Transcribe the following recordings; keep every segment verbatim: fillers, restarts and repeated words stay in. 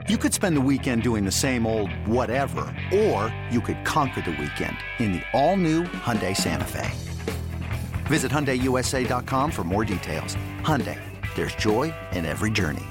You could spend the weekend doing the same old whatever, or you could conquer the weekend in the all-new Hyundai Santa Fe. Visit Hyundai U S A dot com for more details. Hyundai, there's joy in every journey.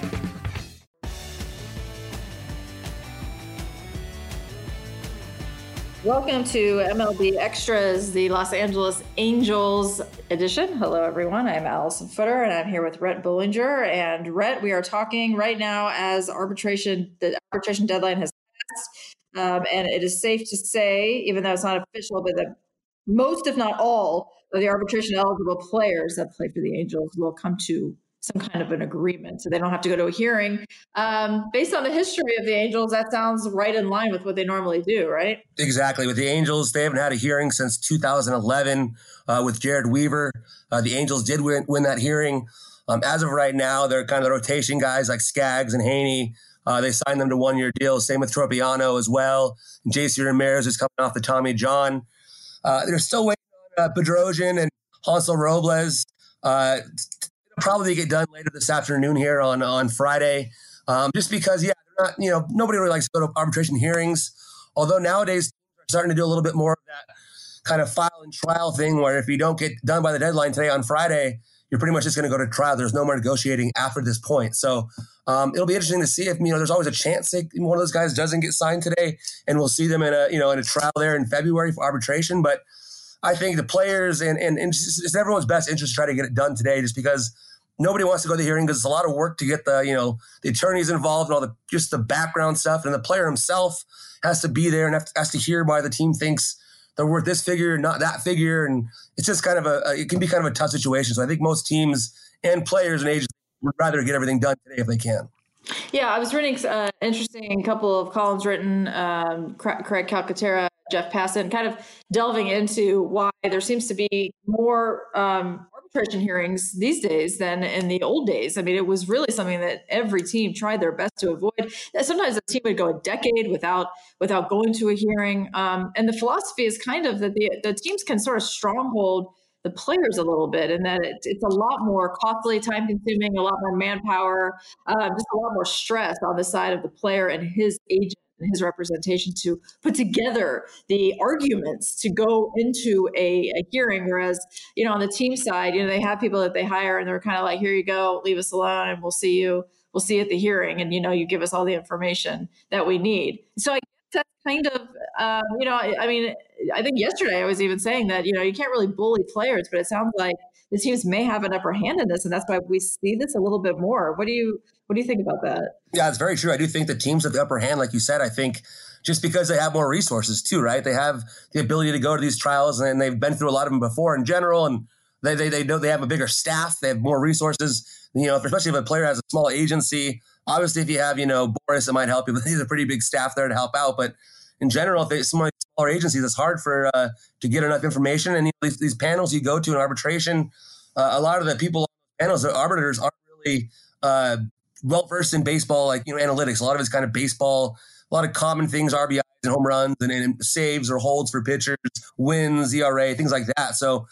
Welcome to M L B Extras, the Los Angeles Angels edition. Hello, everyone. I'm Allison Footer, and I'm here with Rhett Bollinger. And Rhett, we are talking right now as arbitration, the arbitration deadline has passed. Um, and it is safe to say, even though it's not official, but that most, if not all, of the arbitration eligible players that play for the Angels will come to some kind of an agreement, so they don't have to go to a hearing. Um, based on the history of the Angels, that sounds right in line with what they normally do, right? Exactly. With the Angels, they haven't had a hearing since two thousand eleven uh, with Jared Weaver. Uh, the Angels did win, win that hearing. Um, as of right now, they're kind of the rotation guys like Skaggs and Haney. Uh, they signed them to one-year deals. Same with Tropiano as well. J C Ramirez is coming off the Tommy John. Uh, they're still waiting on uh, Bedrosian and Hansel Robles. Uh, probably get done later this afternoon here on, on Friday. Um, just because, yeah, they're not, you know, nobody really likes to go to arbitration hearings. Although nowadays they're starting to do a little bit more of that kind of file and trial thing where if you don't get done by the deadline today on Friday, you're pretty much just going to go to trial. There's no more negotiating after this point. So um, it'll be interesting to see if, you know, there's always a chance that one of those guys doesn't get signed today, and we'll see them in a, you know, in a trial there in February for arbitration. But I think the players and, and, and it's, it's everyone's best interest to try to get it done today, just because nobody wants to go to the hearing because it's a lot of work to get the, you know, the attorneys involved and all the, just the background stuff. And the player himself has to be there and has to hear why the team thinks they're worth this figure, not that figure. And it's just kind of a, a, it can be kind of a tough situation. So I think most teams and players and agents would rather get everything done today if they can. Yeah, I was reading an uh, interesting couple of columns written, um, Craig Calcaterra, Jeff Passan, kind of delving into why there seems to be more um, arbitration hearings these days than in the old days. I mean, it was really something that every team tried their best to avoid. Sometimes a team would go a decade without without going to a hearing. Um, and the philosophy is kind of that the, the teams can sort of stronghold the players a little bit, and that it, it's a lot more costly, time consuming, a lot more manpower, uh, just a lot more stress on the side of the player and his agent and his representation to put together the arguments to go into a, a hearing. Whereas, you know, on the team side, you know, they have people that they hire and they're kind of like, here you go, leave us alone and we'll see you. We'll see you at the hearing. And, you know, you give us all the information that we need. So I guess that's kind of, um, you know, I, I mean, I think yesterday I was even saying that, you know, you can't really bully players, but it sounds like the teams may have an upper hand in this. And that's why we see this a little bit more. What do you, what do you think about that? Yeah, it's very true. I do think the teams have the upper hand, like you said. I think just because they have more resources too, right? They have the ability to go to these trials, and they've been through a lot of them before in general, and they they they know they have a bigger staff, they have more resources. You know, especially if a player has a small agency. Obviously, if you have, you know, Boris, it might help you, but he's a pretty big staff there to help out. But in general, if they some of these smaller agencies, it's hard for uh, to get enough information. And you know, these, these panels you go to in arbitration, uh, a lot of the people on the panels, the arbiters, aren't really uh, well versed in baseball, like, you know, analytics. A lot of it's kind of baseball, a lot of common things, R B Is and home runs and, and saves or holds for pitchers, wins, E R A, things like that. So,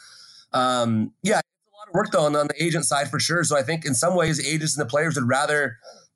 um, yeah, it's a lot of work though on, on the agent side for sure. So I think in some ways, agents and the players would rather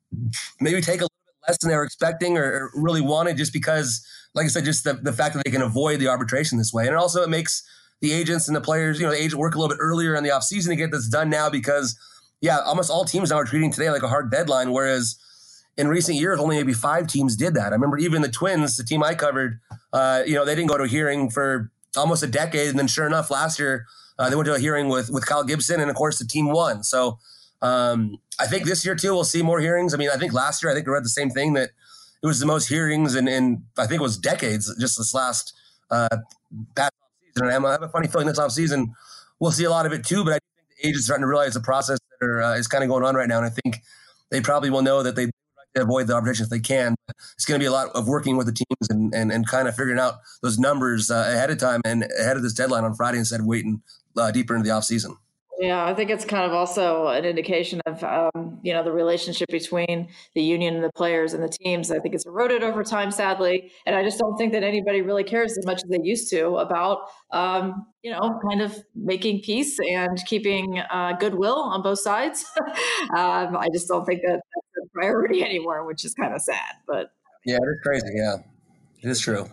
maybe take a little bit less than they were expecting or, or really wanted, just because, like I said, just the, the fact that they can avoid the arbitration this way. And also it makes the agents and the players, you know, the agent work a little bit earlier in the offseason to get this done now because, yeah, almost all teams now are treating today like a hard deadline, whereas in recent years, only maybe five teams did that. I remember even the Twins, the team I covered, uh, you know, they didn't go to a hearing for almost a decade. And then sure enough, last year, uh, they went to a hearing with, with Kyle Gibson, and of course the team won. So um, I think this year too, we'll see more hearings. I mean, I think last year, I think I read the same thing, that it was the most hearings in, in I think it was decades, just this last uh, past offseason. And I have a funny feeling this offseason, we'll see a lot of it too, but I think the agents are starting to realize the process that are, uh, is kind of going on right now. And I think they probably will know that they avoid the arbitration if they can. It's going to be a lot of working with the teams and and, and kind of figuring out those numbers uh, ahead of time and ahead of this deadline on Friday instead of waiting uh, deeper into the offseason. Yeah, I think it's kind of also an indication of, um, you know, the relationship between the union and the players and the teams. I think it's eroded over time, sadly. And I just don't think that anybody really cares as much as they used to about, um, you know, kind of making peace and keeping uh, goodwill on both sides. um, I just don't think that that's priority anymore, which is kind of sad. But yeah, it is crazy. Yeah, it is true.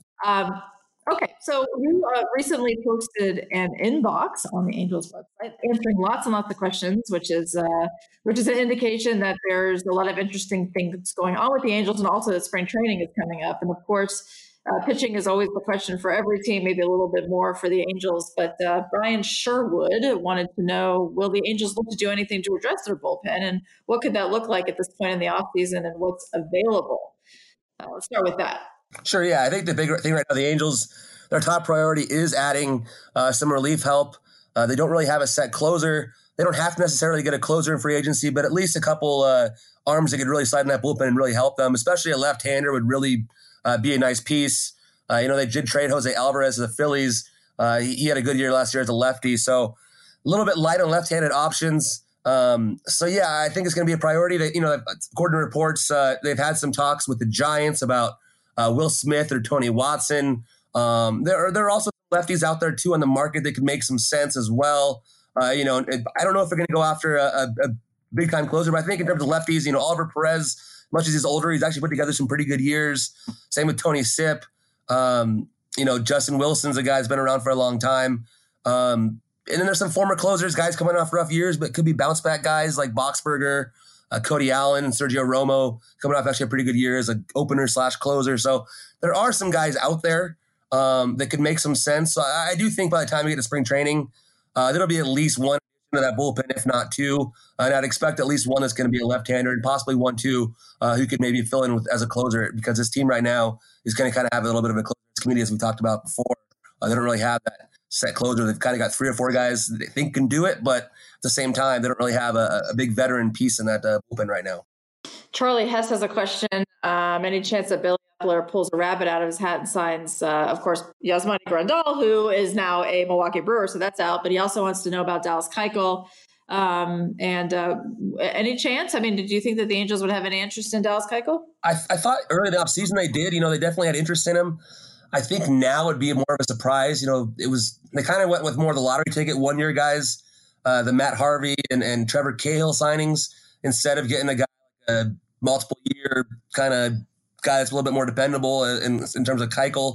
Um, okay, so you uh, recently posted an inbox on the Angels website, answering lots and lots of questions, which is uh, which is an indication that there's a lot of interesting things going on with the Angels, and also that spring training is coming up. And of course, uh, pitching is always the question for every team, maybe a little bit more for the Angels. But uh, Brian Sherwood wanted to know, will the Angels look to do anything to address their bullpen, and what could that look like at this point in the offseason, and what's available? Uh, let's start with that. Sure, yeah. I think the big thing right now, the Angels, their top priority is adding uh, some relief help. Uh, they don't really have a set closer. They don't have to necessarily get a closer in free agency, but at least a couple uh, arms that could really slide in that bullpen and really help them, especially a left-hander would really uh, be a nice piece. Uh, you know, they did trade Jose Alvarez to the Phillies. Uh, he, he had a good year last year as a lefty, so a little bit light on left-handed options. Um, so, yeah, I think it's going to be a priority that, you know, according to reports, uh, they've had some talks with the Giants about Uh, Will Smith or Tony Watson. Um, there are there are also lefties out there too on the market that could make some sense as well. Uh, you know, I don't know if they're going to go after a, a, a big time closer, but I think in terms of lefties, you know, Oliver Perez, much as he's older, he's actually put together some pretty good years. Same with Tony Sipp. Um, you know, Justin Wilson's a guy who's been around for a long time. Um, and then there's some former closers, guys coming off rough years, but could be bounce back guys like Boxberger. Uh, Cody Allen and Sergio Romo coming off actually a pretty good year as an opener slash closer. So there are some guys out there um, that could make some sense. So I, I do think by the time we get to spring training, uh, there'll be at least one of that bullpen, if not two. And I'd expect at least one that's going to be a left-hander and possibly one, two, uh, who could maybe fill in with as a closer, because this team right now is going to kind of have a little bit of a closers committee, as we talked about before. Uh, they don't really have that set closer. They've kind of got three or four guys that they think can do it, but at the same time, they don't really have a, a big veteran piece in that uh, bullpen right now. Charlie Hess has a question. Um, any chance that Billy Eppler pulls a rabbit out of his hat and signs, uh, of course, Yasmani Grandal, who is now a Milwaukee Brewer, so that's out. But he also wants to know about Dallas Keuchel. Um, and uh, any chance? I mean, did you think that the Angels would have any interest in Dallas Keuchel? I, I thought early in the offseason they did. You know, they definitely had interest in him. I think now would be more of a surprise. You know, it was they kind of went with more of the lottery ticket one year guys, uh, the Matt Harvey and, and Trevor Cahill signings, instead of getting a guy like a multiple year kind of guy that's a little bit more dependable in, in terms of Keuchel.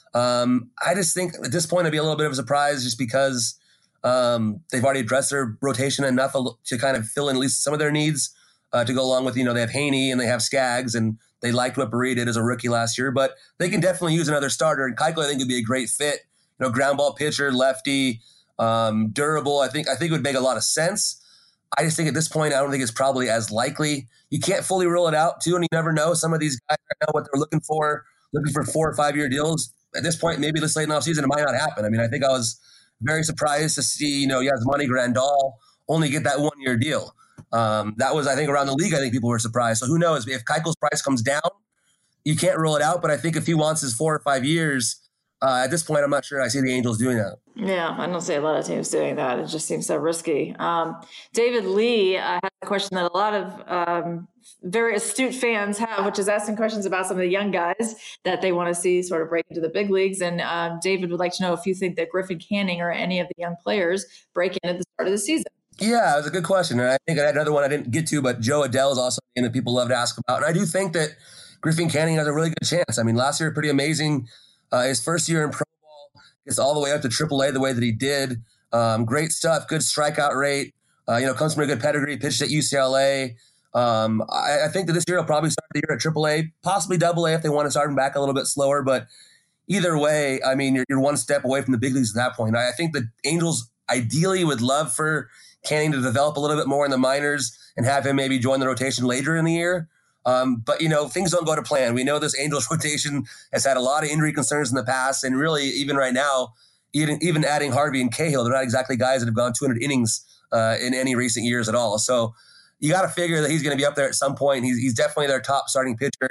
Um, I just think at this point it'd be a little bit of a surprise just because um, they've already addressed their rotation enough to kind of fill in at least some of their needs uh, to go along with, you know, they have Haney and they have Skaggs, and they liked what Barria did as a rookie last year, but they can definitely use another starter. And Keuchel, I think, would be a great fit. You know, ground ball pitcher, lefty, um, durable. I think I think it would make a lot of sense. I just think at this point, I don't think it's probably as likely. You can't fully rule it out, too, and you never know. Some of these guys right now, what they're looking for, looking for four or five-year deals. At this point, maybe this late in the offseason, it might not happen. I mean, I think I was very surprised to see, you know, Yasmani Grandal only get that one-year deal. Um, that was, I think, around the league, I think people were surprised. So who knows? If Keuchel's price comes down, you can't rule it out. But I think if he wants his four or five years, uh, at this point, I'm not sure I see the Angels doing that. Yeah, I don't see a lot of teams doing that. It just seems so risky. Um, David Lee uh, has a question that a lot of um, very astute fans have, which is asking questions about some of the young guys that they want to see sort of break into the big leagues. And um, David would like to know if you think that Griffin Canning or any of the young players break in at the start of the season. Yeah, it was a good question. And I think I had another one I didn't get to, but Joe Adell is also a name that people love to ask about. And I do think that Griffin Canning has a really good chance. I mean, last year, pretty amazing. Uh, his first year in pro ball, gets all the way up to triple A the way that he did. Um, great stuff, good strikeout rate. Uh, you know, comes from a good pedigree, pitched at U C L A. Um, I, I think that this year he'll probably start the year at triple A, possibly double A if they want to start him back a little bit slower. But either way, I mean, you're, you're one step away from the big leagues at that point. I, I think the Angels ideally would love for Canning to develop a little bit more in the minors and have him maybe join the rotation later in the year. Um, but, you know, things don't go to plan. We know this Angels rotation has had a lot of injury concerns in the past. And really, even right now, even, even adding Harvey and Cahill, they're not exactly guys that have gone two hundred innings uh, in any recent years at all. So you got to figure that he's going to be up there at some point. He's, he's definitely their top starting pitcher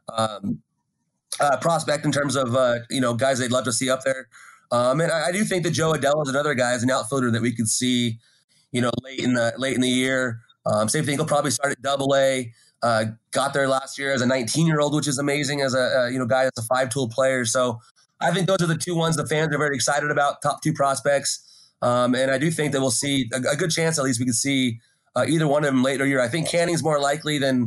um, uh, prospect in terms of, uh, you know, guys they'd love to see up there. Um, and I, I do think that Joe Adell is another guy as an outfielder that we could see, you know, late in the late in the year. Um, same thing. He'll probably start at double A. Uh, got there last year as a nineteen-year-old, which is amazing as a, a you know guy that's a five-tool player. So I think those are the two ones the fans are very excited about, top two prospects. Um, and I do think that we'll see a, a good chance, at least we could see uh, either one of them later year. I think Canning's more likely than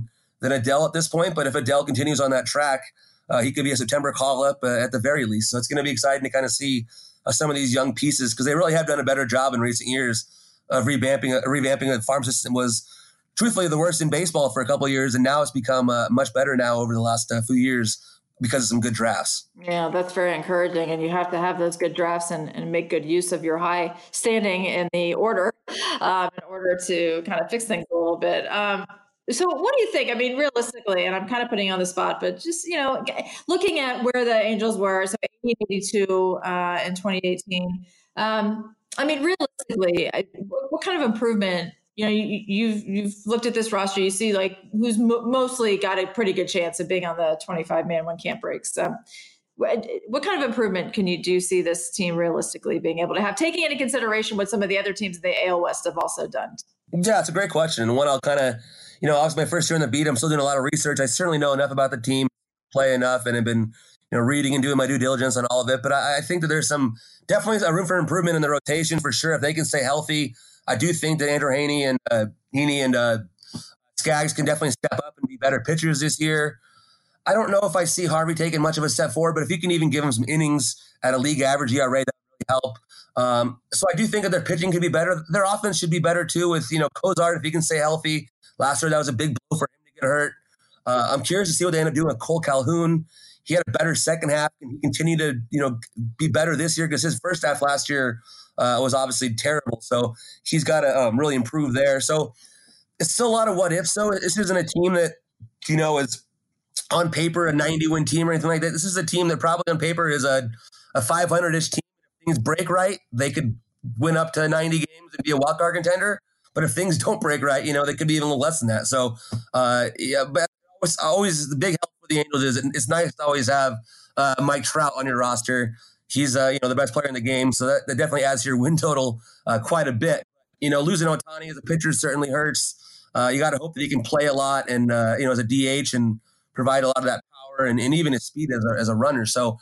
than Adele at this point. But if Adele continues on that track, uh, he could be a September call-up uh, at the very least. So it's going to be exciting to kind of see uh, some of these young pieces, because they really have done a better job in recent years of revamping. Uh, revamping the farm system was truthfully the worst in baseball for a couple of years, and now it's become uh, much better now over the last uh, few years because of some good drafts. Yeah, that's very encouraging. And you have to have those good drafts and, and make good use of your high standing in the order um, in order to kind of fix things a little bit. Um, so what do you think? I mean, realistically, and I'm kind of putting you on the spot, but just, you know, looking at where the Angels were, so eighty eighty-two uh, in twenty eighteen, um, I mean, realistically, what, what kind of improvement, you know, you, you've you've looked at this roster, you see like who's mo- mostly got a pretty good chance of being on the twenty-five man when camp breaks. Um, what, what kind of improvement can you do see this team realistically being able to have, taking into consideration what some of the other teams in the A L West have also done? Yeah, it's a great question. And one I'll kind of, you know, I was my first year in the beat. I'm still doing a lot of research. I certainly know enough about the team, play enough, and have been, you know, reading and doing my due diligence on all of it. But I, I think that there's some definitely a room for improvement in the rotation for sure. If they can stay healthy, I do think that Andrew Heaney and uh, Heaney and uh, Skaggs can definitely step up and be better pitchers this year. I don't know if I see Harvey taking much of a step forward, but if you can even give him some innings at a league average E R A, that would really help. Um, so I do think that their pitching could be better. Their offense should be better too with, you know, Cozart, if he can stay healthy. Last year, that was a big blow for him to get hurt. Uh, I'm curious to see what they end up doing with Cole Calhoun. He had a better second half. Can he continue to, you know, be better this year? Because his first half last year uh, was obviously terrible. So he's got to um, really improve there. So it's still a lot of what ifs. So this isn't a team that, you know, is on paper a ninety win team or anything like that. This is a team that probably on paper is a, a five hundred ish team. If things break right, they could win up to ninety games and be a wild card contender. But if things don't break right, you know, they could be even a little less than that. So, uh, yeah, but always, always the big help for the Angels is it's nice to always have uh, Mike Trout on your roster. He's, uh, you know, the best player in the game. So that, that definitely adds to your win total uh, quite a bit. You know, losing Ohtani as a pitcher certainly hurts. Uh, you got to hope that he can play a lot and, uh, you know, as a D H and provide a lot of that power and, and even his speed as a, as a runner. So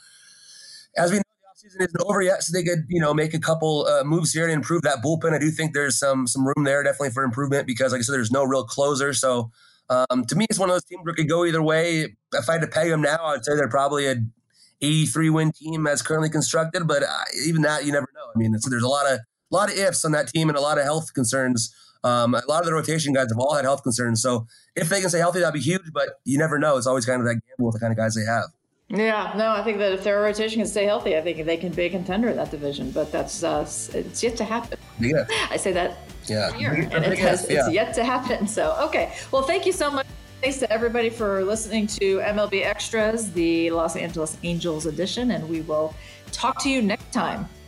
as we know, the offseason isn't over yet, so they could, you know, make a couple uh, moves here to improve that bullpen. I do think there's some some room there definitely for improvement because, like I said, there's no real closer. So um, to me, it's one of those teams where it could go either way. If I had to peg them now, I'd say they're probably an eighty-three win team as currently constructed. But uh, even that, you never know. I mean, it's, there's a lot of a lot of ifs on that team and a lot of health concerns. Um, a lot of the rotation guys have all had health concerns. So if they can stay healthy, that'd be huge. But you never know. It's always kind of that gamble with the kind of guys they have. Yeah, no, I think that if their rotation can stay healthy, I think they can be a contender in that division. But that's uh, it's yet to happen. Yeah. I say that yeah. year, and it has, yeah. It's yet to happen. So, okay. Well, thank you so much. Thanks to everybody for listening to M L B Extras, the Los Angeles Angels edition, and we will talk to you next time.